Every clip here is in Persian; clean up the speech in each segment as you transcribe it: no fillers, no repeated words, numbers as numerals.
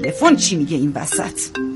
تلفن چی میگه این وسط؟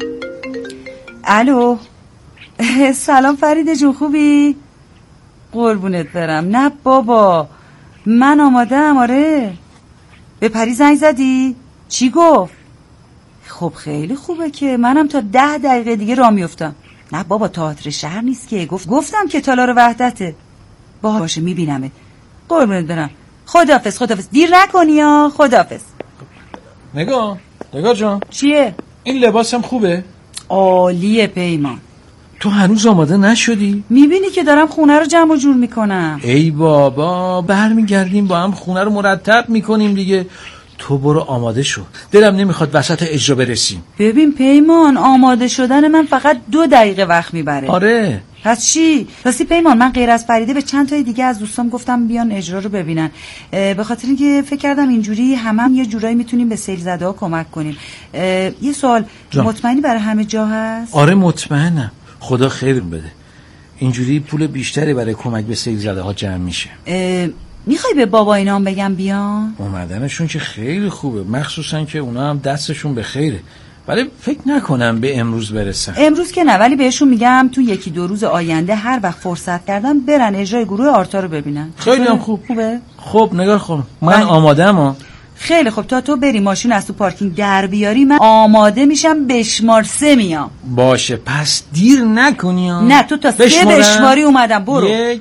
الو. سلام فریده جون، خوبی؟ قربونت برم. نه بابا من آماده‌ام. آره به پری زنگ زدی؟ چی گفت؟ خب خیلی خوبه که منم تا 10 دقیقه دیگه راه میافتم. نه بابا تئاتر شهر نیست که، گفتم که تالار وحدته. باشه میبینمت. قربونت برم. خداحافظ. دیر نکنی ها. خداحافظ. نگاه جان. چیه؟ این لباسم خوبه؟ عالیه پیمان. تو هنوز آماده نشدی؟ میبینی که دارم خونه رو جمع و جور میکنم. ای بابا برمیگردیم با هم خونه رو مرتب میکنیم دیگه. تو برو آماده شو، دلم نمیخواد وسط اجرا برسیم. ببین پیمان آماده شدن من فقط 2 دقیقه وقت میبره. آره پس چی؟ راستی پیمان من غیر از فریده به چند تای دیگه از دوستام گفتم بیان اجرا رو ببینن، به خاطر اینکه فکر کردم اینجوری هم یه جورایی میتونیم به سیل زده ها کمک کنیم. یه سوال مطمئنی برای همه جا هست؟ آره مطمئنم، خدا خیر بده. اینجوری پول بیشتری برای کمک به سیل زده ها جمع میشه. میخوای به بابا اینام بگم بیان؟ اومدنشون که خیلی خوبه، مخصوصا که اونا هم دستشون به خیره، ولی فکر نکنم به امروز برسن. امروز که نه، ولی بهشون میگم تو 1-2 روز آینده هر وقت فرصت کردن برن اجرای گروه آرتا رو ببینن. خیلی هم خوبه. خب نگار خانم من آماده‌ام. خیلی خوب، تا تو بری ماشین از تو پارکینگ در بیاری من آماده میشم. بشمار 3 میام. باشه پس دیر نکنی. نه تو تا 3 بشماری اومدم. برو. 1.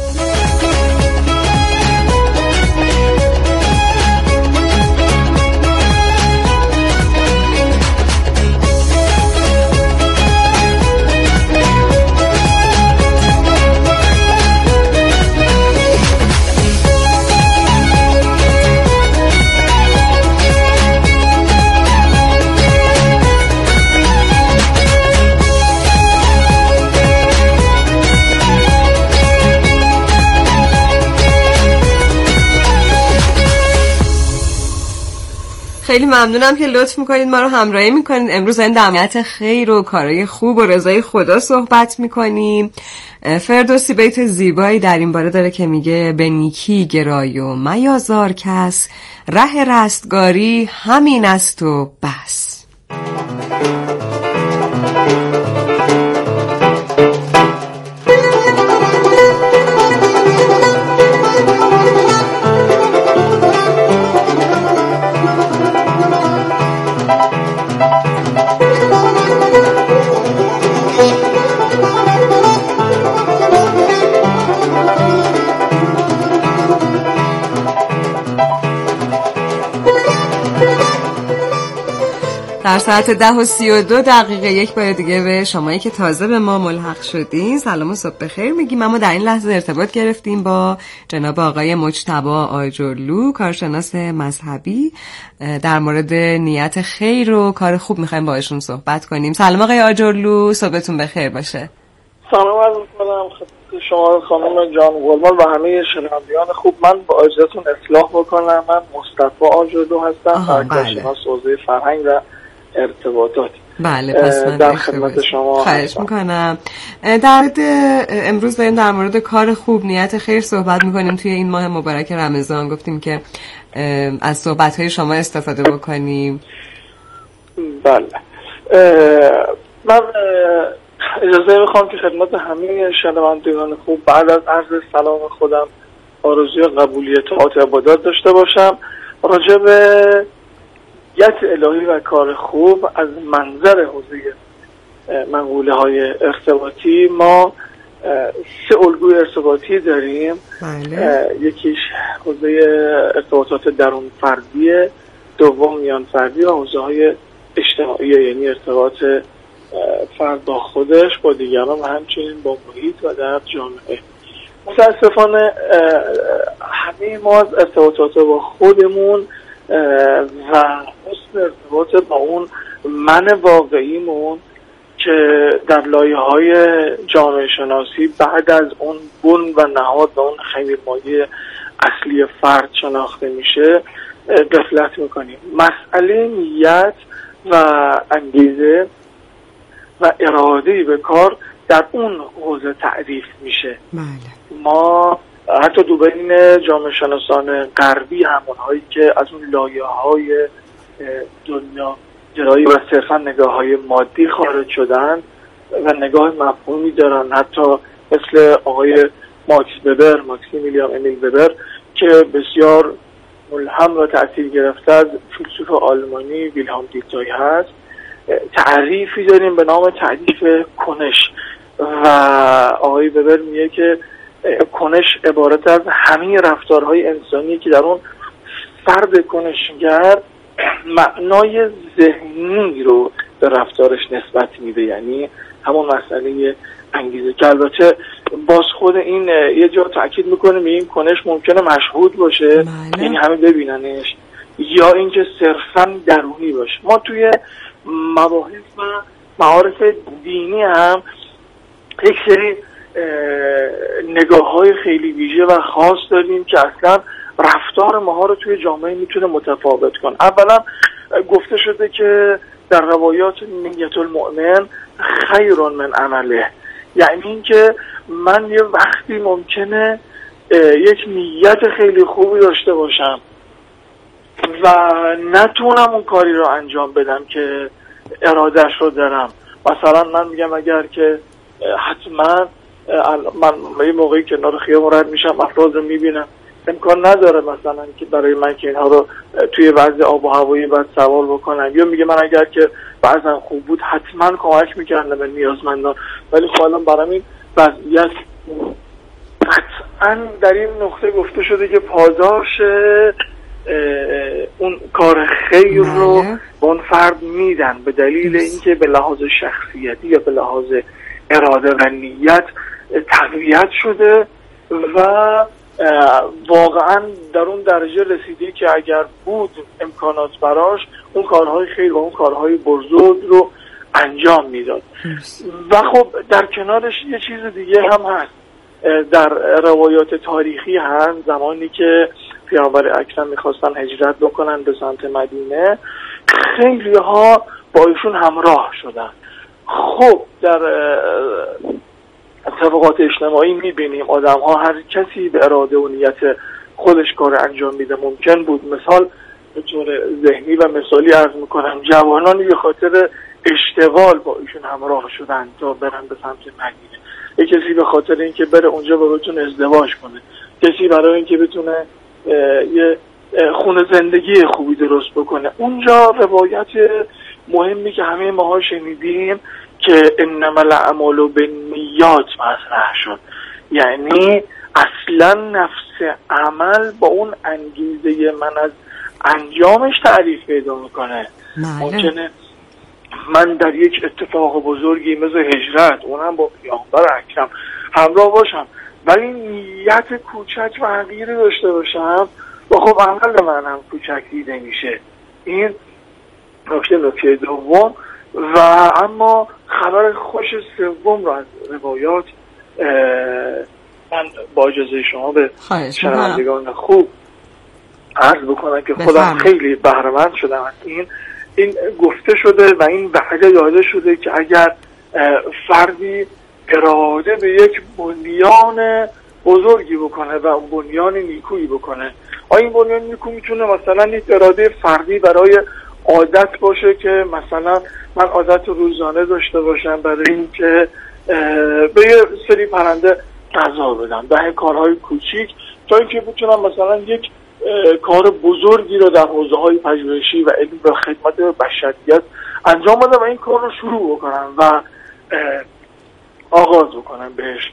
خیلی ممنونم که لطف میکنید ما رو همراهی میکنید. امروز این دعوت خیر و کارهای خوب و رضای خدا صحبت میکنیم. فردوسی بیت زیبایی در این باره داره که میگه به نیکی گرای و میازار کس، ره رستگاری همین است و بس. در ساعت 10:32 یک بار دیگه به شمایی که تازه به ما ملحق شدین سلام و صبح بخیر میگیم. اما در این لحظه ارتباط گرفتیم با جناب آقای مجتبی آجرلو، کارشناس مذهبی، در مورد نیت خیر و کار خوب میخوایم باهاشون صحبت کنیم. سلام آقای آجرلو، صبحتون بخیر باشه. سلام عرض می‌کنم خدمت شما خانم جان قربان و همه شنوندگان خوب. من با اجازهتون اصلاح بکنم، من مصطفی آجرلو هستم، کارشناس حوزه فرهنگ و ارتباطات. بله پس من در خدمت شما خواهش میکنم. امروز داریم در مورد کار خوب، نیت خیر صحبت میکنیم توی این ماه مبارک رمضان. گفتیم که از صحبت‌های شما استفاده بکنیم. بله من اجازه میخوام که خدمت همه شنوندگان خوب بعد از عرض سلام خودم آرزوی قبولیت و عبادات داشته باشم. راجع به نیت الهی و کار خوب از منظر حوزه مقوله های ارتباطی ما 3 الگوی ارتباطی داریم. یکیش حوزه ارتباطات درون فردیه، دوم میان فردی و حوزه های اجتماعی، یعنی ارتباط فرد با خودش، با دیگران و همچنین با محیط و در جامعه. متاسفانه همه ما از ارتباطات با خودمون و حسن ارتباط با اون من واقعیمون که در لایه‌های جامعه شناسی بعد از اون بن و نهاد و اون خمیرمایه اصلی فرد شناخته میشه غفلت میکنیم. مسئله نیت و انگیزه و اراده به کار در اون حوزه تعریف میشه. ما حتی دو بین جامعه شناسان غربی همونهایی که از اون لایه‌های دنیا جرایی و صرفا نگاه‌های مادی خارج شدن و نگاه مفهومی دارن، حتی مثل آقای ماکسیمیلیان امیل وبر که بسیار ملهم و تأثیر گرفته از فیلسوف آلمانی ویلهلم دیتای هست. تعریفی داریم به نام تعریف کنش و آقای وبر میگه که کنش عبارت از همه رفتارهای انسانی که در اون فرد کنشگر معنای ذهنی رو به رفتارش نسبت میده، یعنی همون مسئله انگیزه که البته باز خود این یه جا تاکید میکنه به این کنش ممکنه مشهود باشه، یعنی همه ببیننش، یا اینکه صرفا درونی باشه. ما توی مباحث و معارف دینی هم یک سری نگاه‌های خیلی ویژه و خاص داریم که اصلا رفتار ماها رو توی جامعه میتونه متفاوت کنه. اولا گفته شده که در روایات نیت المؤمن خیر من عمله، یعنی اینکه من یه وقتی ممکنه یک نیت خیلی خوبی داشته باشم و نتونم اون کاری رو انجام بدم که ارادهش رو دارم. مثلا من میگم اگر که حتما من یه موقعی کنار خیابون رد میشم افراد رو میبینم، امکان نداره مثلا که برای من که اینها رو توی وضع آب و هوایی بعد سوار بکنم، یا میگه من اگر که بعضا خوب بود حتما کمک میکردم به نیازمندان، ولی خب الان برای این وضعیت قطعا در این نقطه گفته شده که پاداش اون کار خیر رو به اون فرد میدن به دلیل اینکه به لحاظ شخصیتی یا به لحاظ اراده و نیت تقویت شده و واقعا در اون درجه رسیده که اگر بود امکانات براش اون کارهای خیر و اون کارهای بزرگ رو انجام میداد. و خب در کنارش یه چیز دیگه هم هست، در روایات تاریخی هست زمانی که پیامبر اکرم میخواستن هجرت بکنن به سمت مدینه، خیلی ها با ایشون همراه شدن. خب در طبقات اجتماعی میبینیم آدم ها هر کسی به اراده و نیت خودش کار انجام میده. ممکن بود مثال به طور ذهنی و مثالی عرض میکنم جوانانی به خاطر اشتغال با ایشون همراه شدن تا برن به سمت مدینه، یک کسی به خاطر اینکه بره اونجا و بتونه ازدواج کنه، کسی برای اینکه بتونه یه خونه زندگی خوبی درست بکنه. اونجا روایت مهمی که همه ماها شنیدیم که انما الاعمال بالنیات مطرح شد، یعنی اصلا نفس عمل با اون انگیزه من از انجامش تعریف پیدا میکنه. ممکنه من در یک اتفاق بزرگی مثل هجرت اونم با پیامبر اکرم همراه باشم ولی نیت کوچک و حقیری داشته باشم و خب عمل من هم کوچک دیده میشه. این نکته دوم. و اما خبر خوش سوم رو از روایات من با اجازه شما به شنوندگان خوب عرض بکنم که خودم خیلی بهره‌مند شدم از این گفته شده و این وعده داده شده که اگر فردی اراده به یک بنیان بزرگی بکنه و اون بنیان نیکویی بکنه، این بنیان نیکو میتونه مثلا یک اراده فردی برای عادت باشه که مثلا من عادت روزانه داشته باشم برای اینکه به یه سری پرنده غذا بدم، به کارهای کوچیک، تا اینکه بتونم مثلا یک کار بزرگی رو در حوزه‌های پژوهشی و علم و خدمت بشریت انجام بدم و این کار رو شروع بکنم و آغاز بکنم بهش.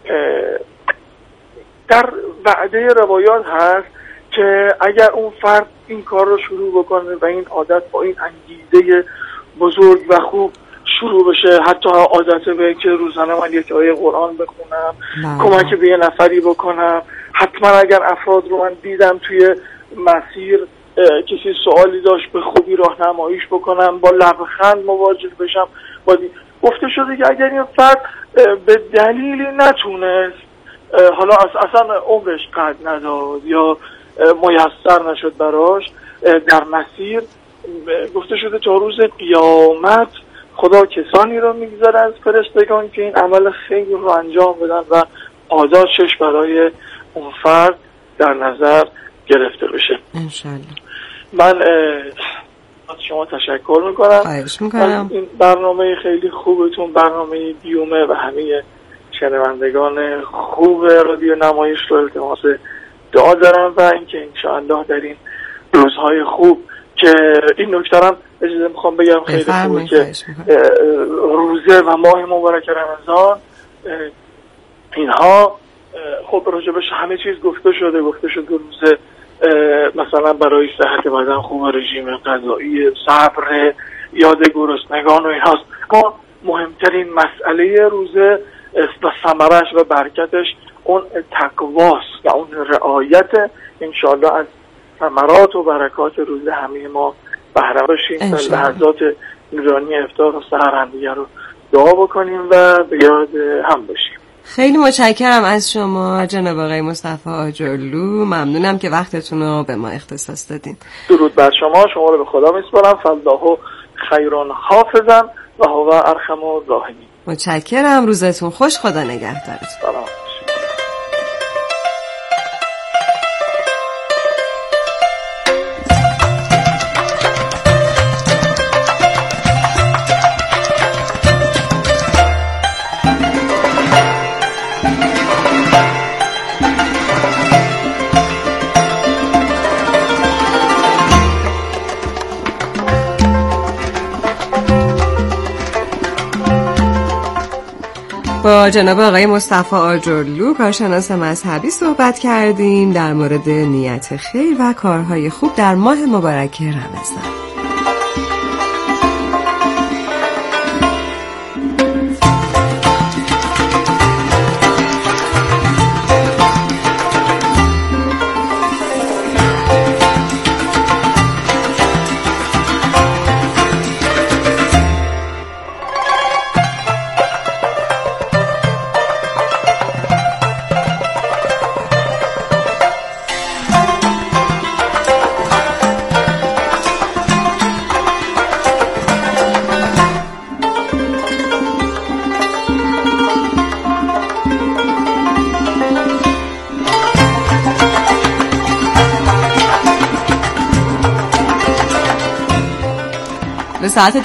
در وعده روایات هست که اگر اون فرد این کار رو شروع بکنه و این عادت با این انگیزه بزرگ و خوب شروع بشه، حتی عادت به که روزانه من یک آیه قرآن بخونم، کمک به یه نفری بکنم، حتما اگر افراد رو من دیدم توی مسیر کسی سوالی داشت به خوبی راهنماییش بکنم، با لبخند مواجه بشم. گفته شده که اگر این فرد به دلیلی نتونست، حالا اصلا عمرش قد نداد یا میسر نشد براش در مسیر، گفته شده تا روز قیامت خدا کسانی رو میگذاره از فرشتگان که این عمل خیلی رو انجام بدن و پاداشش برای اون فرد در نظر گرفته بشه. انشالله. من شما تشکر میکنم. خواهش میکنم. این برنامه خیلی خوبتون، برنامه بیومه و همه شنوندگان خوب رادیو نمایش رو التماس دعا دارم و اینکه انشاءالله در این روزهای خوب که این نکته هم اجازه میخوام بگم خیلی خوبه که روزه و ماه مبارک رمضان اینها خب راجبش همه چیز گفته شده روزه مثلا برای صحت بدن خوب، رژیم غذایی، صبر، یاد گرسنگان و اینهاست. ما مهمترین مسئله روزه و ثمرش و برکتش اون تقواست و اون رعایت. انشاءالله از ثمرات و برکات روزه همه ما بهره باشیم و لحظات نورانی افطار و سحر همدیگه رو دعا بکنیم و به یاد هم باشیم. خیلی متشکرم از شما جناب آقای مصطفی آجرلو، ممنونم که وقتتون رو به ما اختصاص دادین. درود بر شما رو به خدا میسپارم. فالله خیران حافظم و هو ارحم الراحمین. متشکرم، روزتون خوش، خدا نگهدارتون. سلام. با جناب آقای مصطفی آجرلو کارشناس مذهبی صحبت کردیم در مورد نیت خیر و کارهای خوب در ماه مبارک رمضان. به ساعت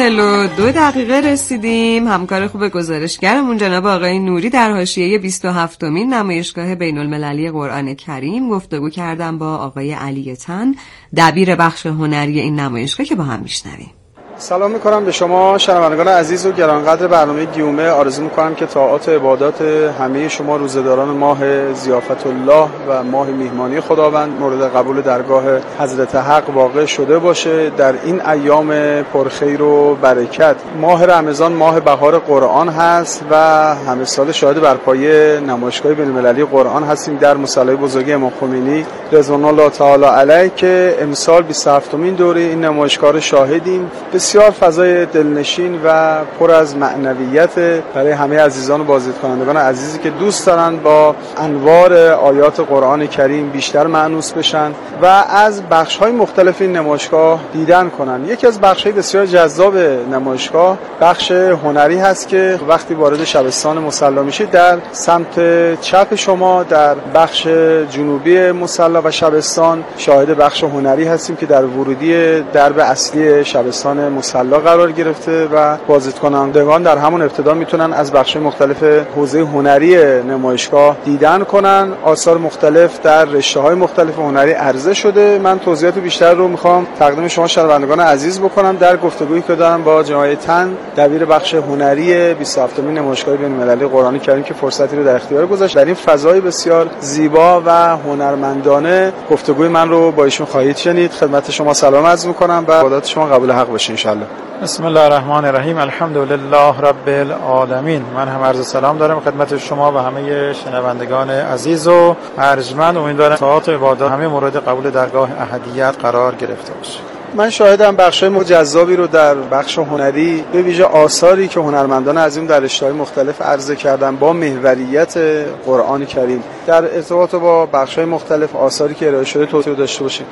10:42 رسیدیم. همکار خوب گزارشگرمون جناب آقای نوری در حاشیه 27مین نمایشگاه بین‌المللی قرآن کریم گفتگو کردن با آقای علی تن، دبیر بخش هنری این نمایشگاه، که با هم میشنویم. سلام میکنم به شما شنوندگان عزیز و گرانقدر برنامه گیومه. آرزو میکنم که طاعات و عبادات همه شما روزه‌داران ماه ضیافت الله و ماه میهمانی خداوند مورد قبول درگاه حضرت حق واقع شده باشه در این ایام پرخیر و برکت. ماه رمضان ماه بهار قرآن هست و همه سال شاهد برپایی نمایشگاه بین‌المللی قرآن هستیم در مصلی بزرگ امام خمینی رضوان الله تعالی علیه که امسال 27مین دوره این نمایشگاه رو شاهدیم. بسیار فضای دلنشین و پر از معنویت برای همه عزیزان و بازدیدکنندگان عزیزی که دوست دارن با انوار آیات قرآن کریم بیشتر مانوس بشن و از بخش‌های مختلف این نمایشگاه دیدن کنن. یکی از بخش‌های بسیار جذاب نمایشگاه بخش هنری هست که وقتی وارد شبستان مصلی میشید در سمت چپ شما در بخش جنوبی مصلی و شبستان شاهد بخش هنری هستیم که در ورودی درب اصلی شبستان مصلی قرار گرفته و بازدیدکنندگان در همون ابتدا میتونن از بخش مختلف حوزه هنری نمایشگاه دیدن کنن. آثار مختلف در رشته‌های مختلف هنری عرضه شده. من توضیحات بیشتر رو میخوام تقدیم شما شنوندگان عزیز بکنم در گفتگویی که دارم با جناب تن، دبیر بخش هنری 27مین نمایشگاه بین‌المللی قرآن کریم که فرصتی رو در اختیار گذاشت. در این فضای بسیار زیبا و هنرمندانه گفتگوی من رو با ایشون خواهید شنید. خدمت شما سلام عرض می‌کنم و عبادات شما قبول حق باشه ان شاء الله. بسم الله الرحمن الرحیم. الحمدلله رب العالمین. من هم عرض سلام دارم خدمت شما و همه شنوندگان عزیز و ارجمند. امیدوارم طاعات و عبادات همه مورد قبول درگاه احدیت قرار گرفته باشه. من شاهدم بخشای جذابی رو در بخش هنری به ویژه آثاری که هنرمندان عظیم در رشته‌های مختلف عرضه کردن با محوریت قرآن کریم. در ارتباط با بخشای مختلف آثاری که ارائه شده توضیح داشته باشیم.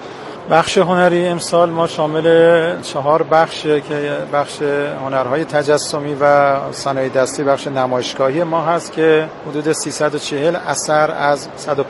بخش هنری امسال ما شامل 4 بخشه که بخش هنرهای تجسمی و صنایع دستی، بخش نمایشگاهی ما هست که حدود 340 اثر از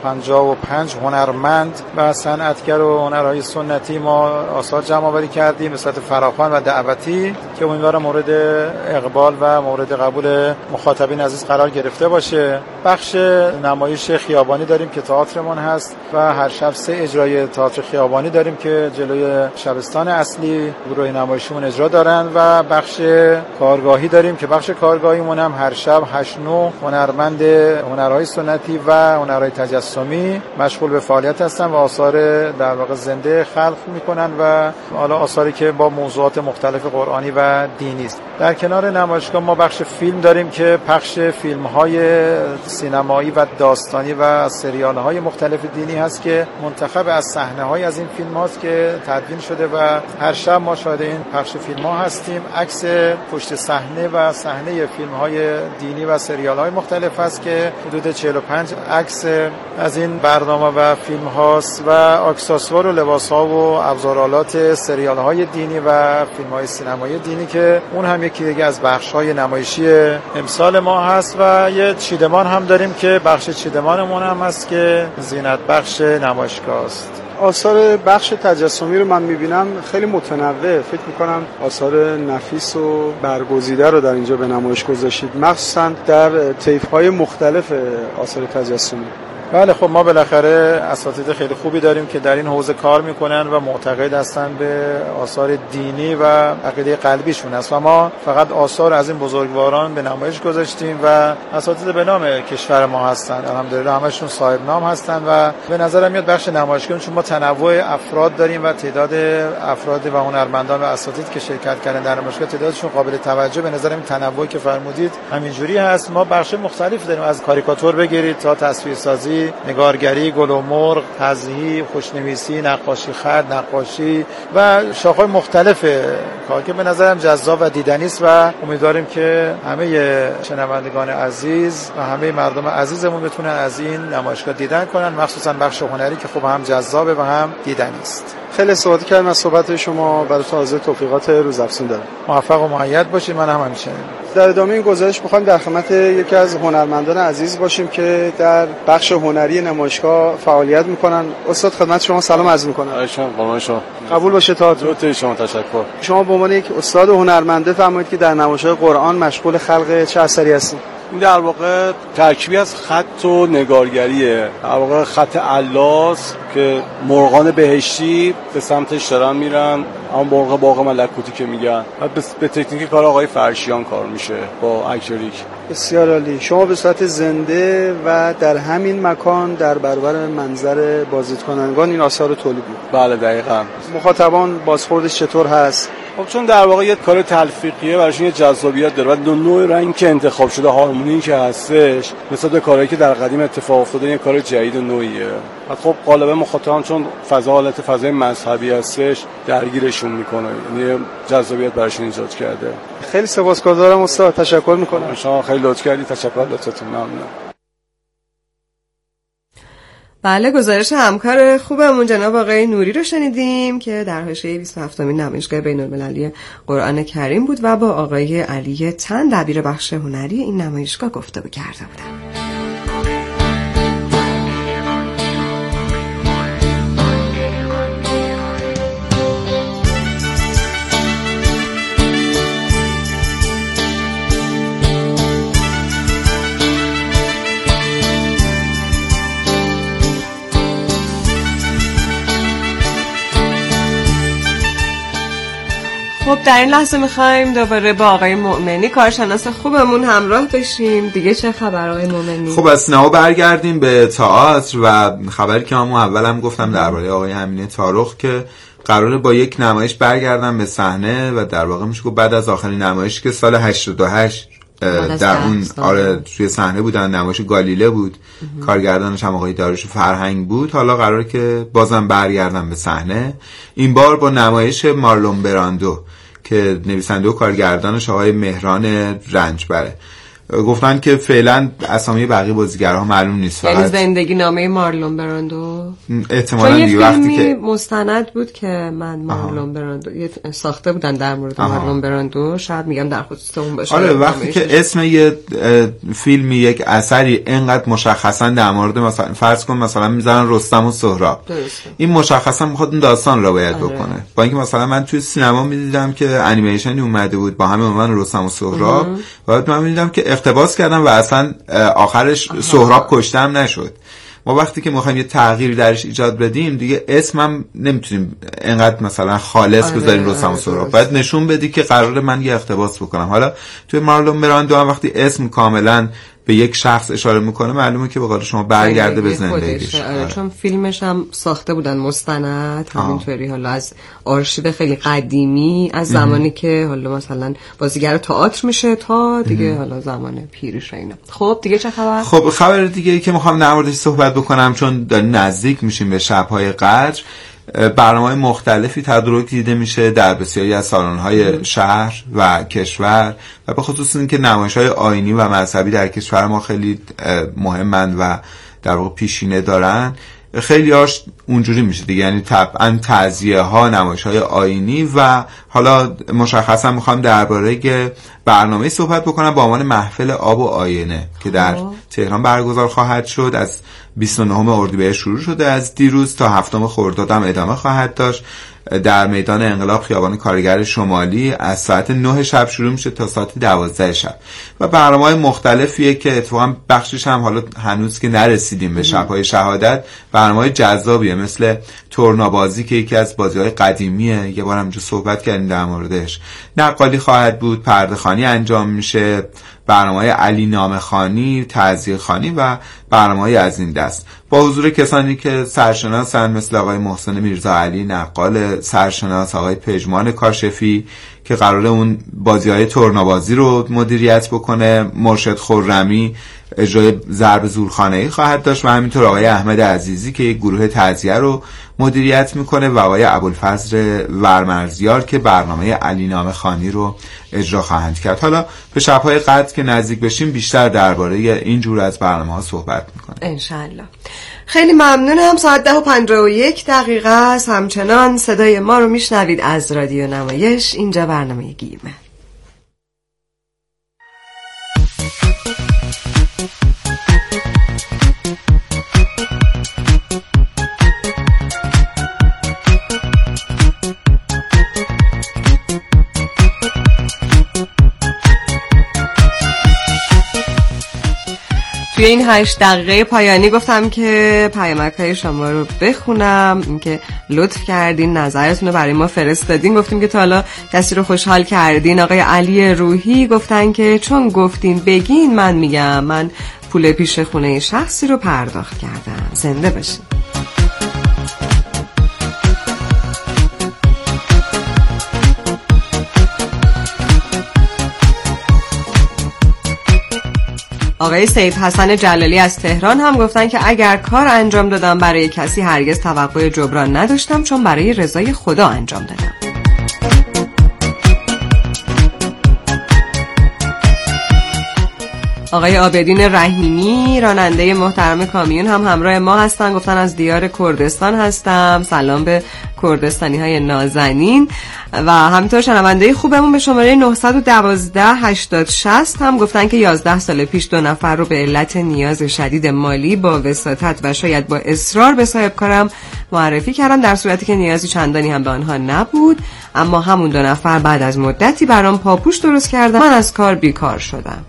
155 هنرمند و صنعتگر و هنرهای سنتی ما آثار جمع آوری کردیم به صورت فراخوان و دعوتی که امیدوارم مورد اقبال و مورد قبول مخاطبین عزیز قرار گرفته باشه. بخش نمایش خیابانی داریم که تئاترمون هست و هر شب 3 اجرای تئاتر خیابانی داریم که جلوی شبستان اصلی گروه نمایشیمون اجرا دارن و بخش کارگاهی داریم که بخش کارگاهیمون هم هر شب 8-9 هنرمند هنرهای سنتی و هنرهای تجسمی مشغول به فعالیت هستن و آثار در واقع زنده خلق میکنن و حالا آثاری که با موضوعات مختلف قرآنی و دینی است. در کنار نمایشگاه ما بخش فیلم داریم که پخش فیلم‌های سینمایی و داستانی و سریال‌های مختلف دینی هست که منتخب از صحنه‌های از این فیلم‌هاست که تدوین شده و هر شب ما شاهد این پخش فیلم‌ها هستیم. عکس پشت صحنه و صحنه فیلم‌های دینی و سریال‌های مختلف هست که حدود 45 عکس از این برنامه و فیلم‌هاست و اکسسوار و لباس‌ها و ابزارالات سریال‌های دینی و فیلم‌های سینمایی دینی که اون هم یکی دیگه از بخش‌های نمایشی امسال ما هست و یه چیدمان هم داریم که بخش چیدمانمون هم هست که زینت بخش نمایشگاه است. آثار بخش تجسمی رو من میبینم خیلی متنوع، فکر میکنم آثار نفیس و برگزیده رو در اینجا به نمایش گذاشتید، مخصوصا در طیف‌های مختلف آثار تجسمی. بله خب ما بالاخره اساتید خیلی خوبی داریم که در این حوزه کار میکنن و معتقد هستن به آثار دینی و عقیده قلبیشون است و ما فقط آثار از این بزرگواران به نمایش گذاشتیم و اساتید به نام کشور ما هستن، الحمدلله همشون صاحب نام هستن و به نظرم میاد بخش نمایشگاه چون ما تنوع افراد داریم و تعداد افراد و هنرمندان و اساتید که شرکت کردن در نمایشگاه تعدادشون قابل توجه، به نظرم تنوعی که فرمودید همینجوری هست. ما بخش مختلف داریم، از کاریکاتور بگیرید تا تصویرسازی، نگارگری، گل و مرغ، تزییف، خوشنویسی، نقاشی خط، نقاشی و شاخه‌های مختلف کار که به نظرم جذاب و دیدنی است و امیدواریم که همه شنوندگان عزیز و همه مردم عزیزمون بتونن از این نمایشگاه دیدن کنن، مخصوصا بخش هنری که خب هم جذابه و هم دیدنی است. خیلی استفاده کردم از صحبت شما، برای تازه توفیقات روزافزون دارم. موفق و مؤید باشید. من هم همچنین. در ادامه این گزارش می‌خوایم در خدمت یکی از هنرمندان عزیز باشیم که در بخش هنری نمایشگاه فعالیت می‌کنن. استاد خدمت شما سلام عرض می‌کنم. شما قبول باشه تا شما تشکر. شما به عنوان یک استاد هنرمنده فرمایید که در نمایشگاه قرآن مشغول خلق چه اثری هستید؟ این در واقع ترکیبی از خط و نگارگریه. در واقع خط الاس که مرغان بهشتی به سمتش دارن میرن، اما مرغ باغ ملکوتی که میگن، به تکنیک کار آقای فرشیان کار میشه با اکریلیک. بسیار عالی. شما به صورت زنده و در همین مکان در برابر منظر بازدیدکنندگان این آثار رو تولید می‌کنید؟ بله دقیقاً. مخاطبان بازخوردش چطور هست؟ خب چون در واقع یه کار تلفیقیه براشون یه جذابیت داره و نوع رنگ که انتخاب شده، هارمونی که هستش، مثل کارهایی که در قدیم اتفاق افتاده، یه کار جدید و نوعیه. خب غالبا مخاطبان چون حالت فضای مذهبی هستش درگیرشون میکنه، یعنی جذابیت براشون ایجاد کرده. خیلی سپاسگزارم استاد، تشکر میکنم. شما خیلی لطف کردید. تشکر، لطفتون. ممنونم. بله، گزارش همکار خوبمون جناب آقای نوری رو شنیدیم که در حاشیه 27مین نمایشگاه بین‌المللی قرآن کریم بود و با آقای علی تن دبیر بخش هنری این نمایشگاه گفتگو کرده بودن. خب در این لحظه میخوایم دوباره با آقای مؤمنی کارشناس خوبمون همراه بشیم. دیگه چه خبر آقای مؤمنی؟ خب از نو برگردیم به تئاتر و خبری که همون اولم گفتم درباره آقای امینه تارخ که قراره با یک نمایش برگردن به صحنه و در واقع میشه گفت بعد از آخرین نمایشی که سال 88 در اون توی صحنه بودن، نمایش گالیله بود، کارگردانش هم آقای داریوش فرهنگ بود، حالا قراره که بازم برگردن به صحنه، این بار با نمایش مارلون براندو که نویسنده و کارگردانش آقای مهران رنجبره گفتن که فعلا اسامی بقیه بازیگرها معلوم نیست. یعنی زندگی نامه مارلون براندو احتمالاً دیگه وقتی که مستند بود که مارلون براندو ساخته بودن در مورد مارلون براندو، شاید میگم در خصوص اون باشه. آره وقتی که اسم یه فیلمی یک اثری اینقدر مشخصا در مورد مثلا فرض کن مثلا میذارن رستم و سهراب، این مشخصا میخواد اون داستان را باید بکنه. با اینکه مثلا من توی سینما میدیدم که انیمیشنی اومده بود با همه عنوان رستم و سهراب و بعد من میدیدم که اقتباس کردم و اصلا آخرش سهراب کشتم نشد. ما وقتی که میخوایم یه تغییر درش ایجاد بدیم دیگه اسمم نمیتونیم انقدر مثلا خالص بذاریم رستم و سهراب، باید نشون بدی که قراره من یه اقتباس بکنم. حالا توی مارلون براندو هم وقتی اسم کاملا به یک شخص اشاره میکنه معلومه که به قول شما برگرده به زندگیش. چون فیلمش هم ساخته بودن مستند همینطوری، حالا از آرشیو خیلی قدیمی از زمانی که حالا مثلا بازیگر تئاتر میشه تا دیگه حالا زمان پیریش اینا. خب دیگه چه خبر؟ خب خبر دیگه ای که میخوام در موردش صحبت بکنم، چون داریم نزدیک میشیم به شب‌های قدر، برنامه‌های مختلفی تدارک دیده میشه در بسیاری از سالن‌های شهر و کشور و به خصوص اینکه نمایش‌های آیینی و مذهبی در کشور ما خیلی مهمند و در واقع پیشینه دارن. خیلی هاش اونجوری میشه دیگه، یعنی طبعا تعزیه ها، نمایش های آیینی و حالا مشخصا میخوام درباره برنامه صحبت بکنم با عنوان محفل آب و آینه که در تهران برگزار خواهد شد. از 29 اردیبهشت شروع شده از دیروز تا 7 خرداد هم ادامه خواهد داشت. در میدان انقلاب خیابان کارگر شمالی از ساعت 9 شب شروع میشه تا ساعت 12 شب و برنامه‌های مختلفیه که اتفاقا بخشش هم حالا هنوز که نرسیدیم به شب‌های شهادت، برنامه‌های جذابیه مثل تورنابازی که یکی از بازی‌های قدیمیه، یه بار همونجا صحبت کردیم در موردش. نقالی خواهد بود، پرده‌خوانی انجام میشه، برنامه‌های علی نامه‌خوانی، تعزیه‌خوانی و برنامه‌های از این دست با حضور کسانی که سرشناسن مثل آقای محسن میرزا علی نقال سرشناس، آقای پژمان کاشفی که قراره اون بازی‌های تورنابازی رو مدیریت بکنه، مرشد خرمی اجرای ضرب زورخانه‌ای خواهد داشت و همینطور آقای احمد عزیزی که یک گروه تعزیه رو مدیریت میکنه و آقای ابوالفضل ورمرزیار که برنامه علی نامه‌خوانی رو اجرا خواهند کرد. حالا به شب‌های قدر که نزدیک بشیم بیشتر درباره این جور از برنامه‌ها صحبت میکنه انشالله. خیلی ممنونم. ساعت 10:51 است. همچنان صدای ما رو میشنوید از رادیو نمایش. اینجا برنامه گیمه. توی این 8 دقیقه پایانی گفتم که پیامک‌های شما رو بخونم، اینکه لطف کردین نظرتون رو برای ما فرستادین، گفتیم که تا حالا کسی رو خوشحال کردین. آقای علی روحی گفتن که چون گفتین بگین من میگم، من پول پیش خونه شخصی رو پرداخت کردم. زنده باشین. آقای سید حسن جلالی از تهران هم گفتن که اگر کار انجام دادم برای کسی هرگز توقع جبران نداشتم، چون برای رضای خدا انجام دادم. آقای عابدین رحیمی راننده محترم کامیون هم همراه ما هستن، گفتن از دیار کردستان هستم، سلام به کردستانی های نازنین. و همینطور شنونده خوبمون به شماره 912-80-60 هم گفتن که 11 سال پیش 2 نفر رو به علت نیاز شدید مالی با وساطت و شاید با اصرار به صاحب کارم معرفی کردم، در صورتی که نیازی چندانی هم به آنها نبود، اما همون 2 نفر بعد از مدتی برام پاپوش درست کردن، من از کار بیکار شدم.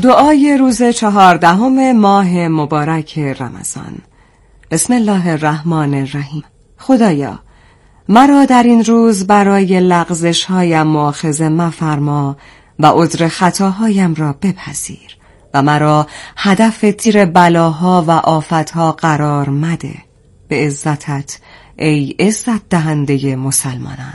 دعای روز 14 ماه مبارک رمضان. بسم الله الرحمن الرحیم. خدایا مرا در این روز برای لغزش هایم مؤاخذه مفرما و عذر خطاهایم را بپذیر و مرا هدف تیر بلاها و آفتها قرار مده، به عزتت ای عزت دهنده مسلمانان.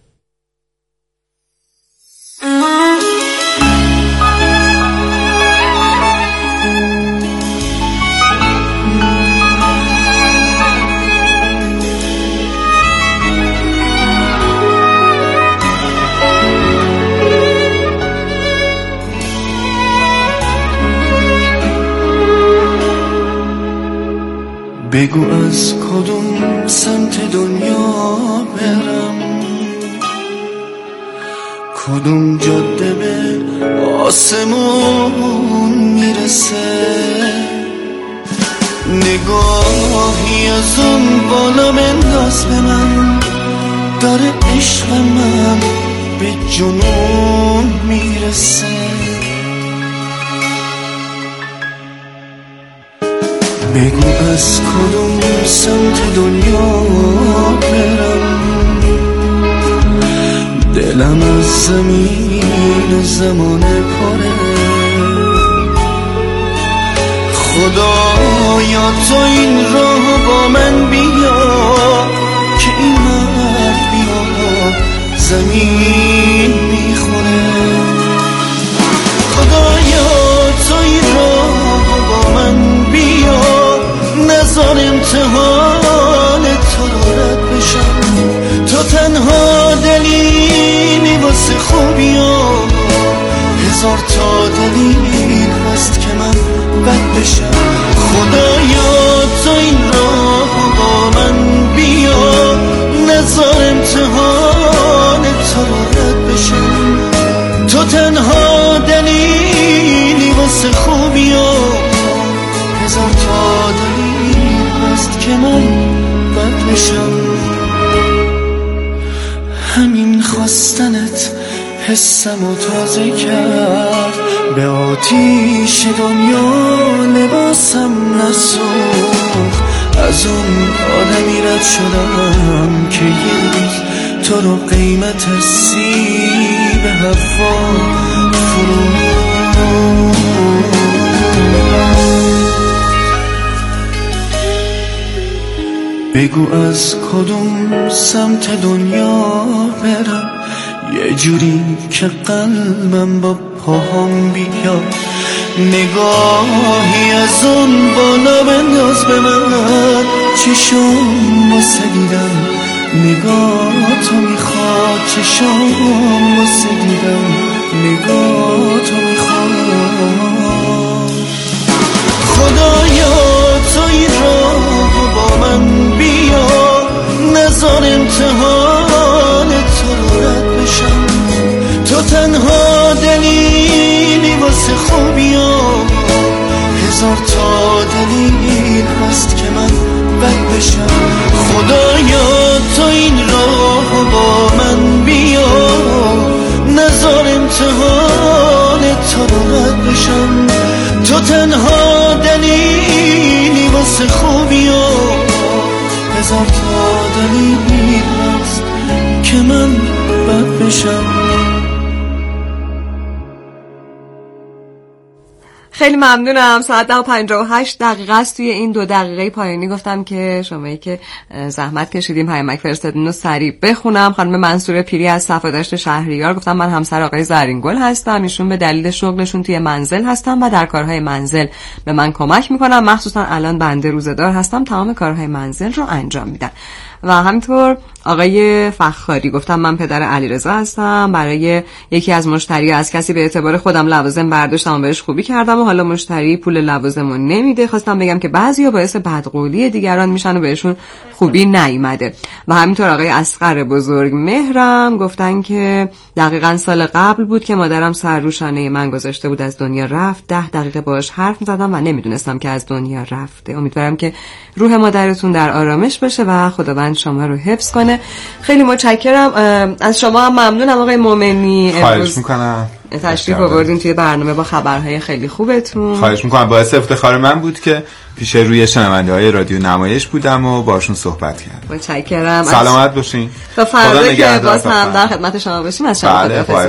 بگو از کدوم سمت دنیا برم، کدوم جاده به آسمون میرسه، نگاهی از اون بالا بنداز به من، داره عشق من به جنون میرسه. بگو از کدوم سمت دنیا برم، دلم از زمین و زمانه پره، خدایا تو این راه با من بیا که این مرد بیا زمین میخوره، خدایا تو این راه با من بیا نزار امتحان تو رد بشم، تو تنها دلیلی واسه خوبیا، هزار تا دلیل هست که من بد بشم، خدایا تو این راه با من بیا نزار امتحان تو رد بشم، تو تنها دلیلی واسه خوبیا، هزار تا دلیل هست که من بد بشم. همین خواستنت حسمو تازه کرد، به آتیش دنیا لباسم نسوخت، از اون آدمی رد شدم که یه روز تو رو قیمت سیب هوا فروخت. بگو از کدوم سمت دنیا برم، یه جوری که قلبم با پاهم بیاد، نگاهی از اون بالا بنداز به من، چشم واسه دیدن نگاه تو میخواد، چشم واسه دیدن نگاه تو میخواد، خدایا تو این راه با من بیا نزار امتحان تو رد بشم، تو تنها دلیلی واسه خوبیا، هزار تا دلیل هست که من بد بشم، خدایا تو این راه با من بیا نزار امتحان تو رد بشم، تو تنها دلیلی واسه خوبیا، هزار تا دلیل هست که من بد بشم. خیلی ممنونم. ساعت 10:58 است. توی این 2 دقیقه پایانی گفتم که شمایی که زحمت کشیدیم پیامک فرستادین رو سریع بخونم. خانم منصور پیری از صفادشت شهریار گفتم من همسر آقای زرینگل هستم، ایشون به دلیل شغلشون توی منزل هستم و در کارهای منزل به من کمک میکنم، مخصوصا الان بنده روزه‌دار هستم، تمام کارهای منزل رو انجام میدم. و همینطور آقای فخاری گفتم من پدر علیرضا هستم، برای یکی از مشتری از کسی به اعتبار خودم لوازم برداشتم و بهش خوبی کردم و حالا مشتری پول لوازمو نمیده، خواستم بگم که بعضیا باعث بدقولی دیگران میشن و بهشون خوبی نیومده. و همینطور آقای اصغر بزرگ مهرم گفتن که دقیقاً سال قبل بود که مادرم سر رو شانه من گذاشته بود، از دنیا رفت، 10 دقیقه باهاش حرف زدم و نمیدونستم که از دنیا رفته. امیدوارم که روح مادرتون در آرامش باشه و خداوند شما رو حفظ کنه. خیلی متشکرم از شما، هم ممنونم آقای مومنی. خواهش میکنم. تشریف آوردین توی برنامه با خبرهای خیلی خوبتون. خواهش میکنم، باعث افتخار من بود که پیش روی شنونده‌های رادیو نمایش بودم و باشون صحبت کردم. متشکرم. سلامت باشین. تا فردا که باز هم در خدمت شما باشیم از شما خداحافظی